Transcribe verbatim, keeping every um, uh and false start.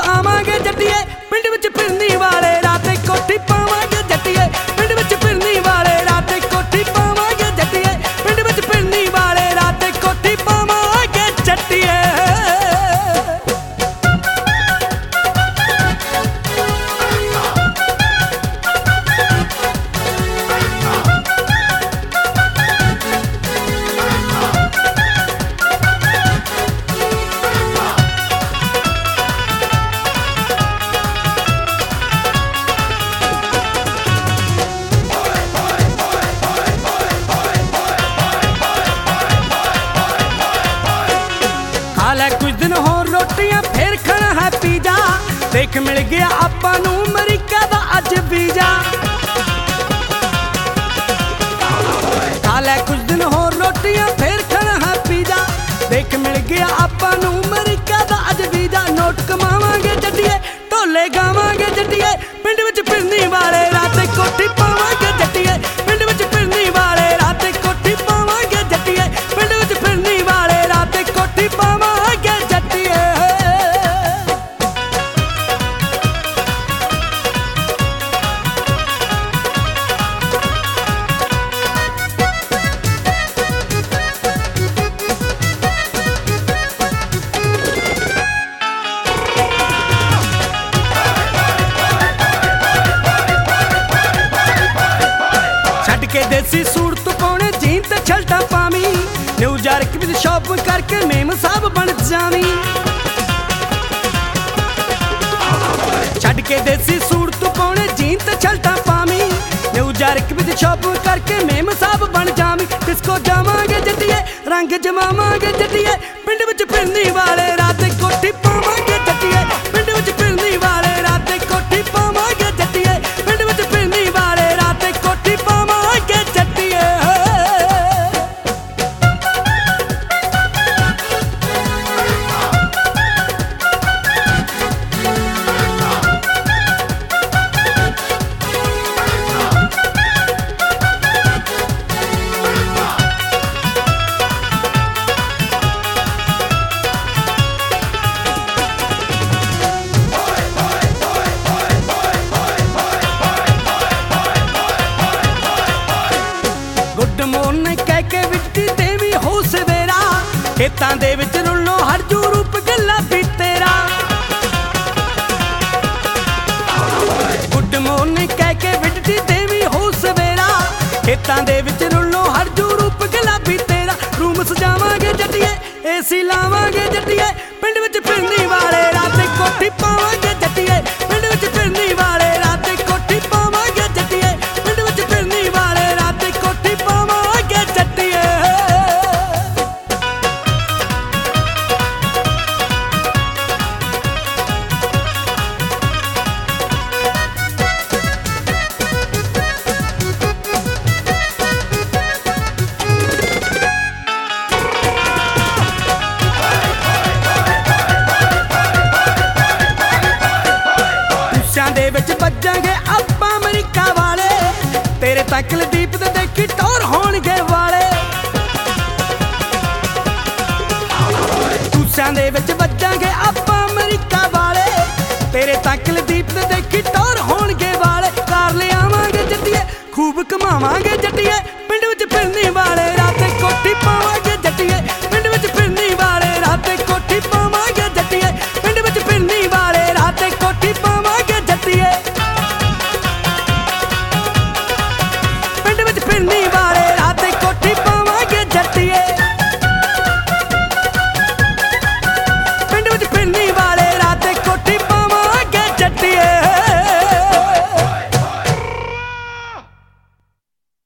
आवांगे जट्टिए पिंड विच फिरनी वाले राते कोठी पावांगे जट्टिए पिंड विच फिरनी वाले राते कोठी पावांगे जट्टिए पिंड विच फिरनी वाले राते कोठी पावांगे जट्टिए। कुछ दिन होर रोटियां फिर खाना है पिज़्ज़ा देख मिल गया आपां नूं अमरीका दा अज वीज़ा। खा लै कुछ दिन होर रोटियां फिर खाना है पिज़्ज़ा देख मिल गया आपां नूं अमरीका दा अज वीज़ा। नोट कमावांगे जट्टिए ढोले गावांगे जट्टिए पिंड विच फिरनी वाले राते कोठी पावांगे जट्टिए पिंड विच फिरनी वाले राते कोठी पावांगे जट्टिए पिंड विच फिरनी वाले राते कोठी पावांगे। के देसी सूट तो पाने जीन ते छल्टा पावी न्यूयॉर्क विच शॉप करके मेम साहब बन जावी। छड़ के देसी सूट तो पाने जीन ते छल्टा पावी न्यूयॉर्क विच शॉप करके मेम साहब बन जावी। डिस्को जावांगे जट्टिए रंग जमावांगे जट्टिए पिंड विच फिरनी वाले राते कोठी पावांगे जट्टिए पिंड विच फिरनी वाले राते कोठी पावांगे जट्टिए पिंड विच फिरनी वाले राते कोठी पावांगे। गुड मॉर्निंग कह के विच देवी हो सवेरा खेतां दे विच रुल्लो हर जू रूप गल्ला भी तेरा। गुड मॉर्निंग कह के विच देवी हो सवेरा खेतां दे विच रुल्लो हर जू रूप गल्ला भी तेरा। रूम सजावांगे जट्टिए एसी लावांगे जट्टिए पिंड विच फिरनी वाले राते कोठी पावांगे जट्टिए पिंड विच फिरनी वाले राते कोठी पावांगे जट्टिए पिंड विच फिरनी वाले राते कोठी पावांगे जट्टिए। दे विच बजांगे आपां अमरीका वाले तेरे तक कुलदीप दे देखी टोर होणगे वाले। तुसां दे विच बजांगे आपां अमरीका वाले तेरे तक कुलदीप दे देखी टोर होणगे वाले। कार ले आवांगे जट्टिए खूब कमावांगे जट्टिए पिंड विच फिरनी वाले राते कोठी पावांगे।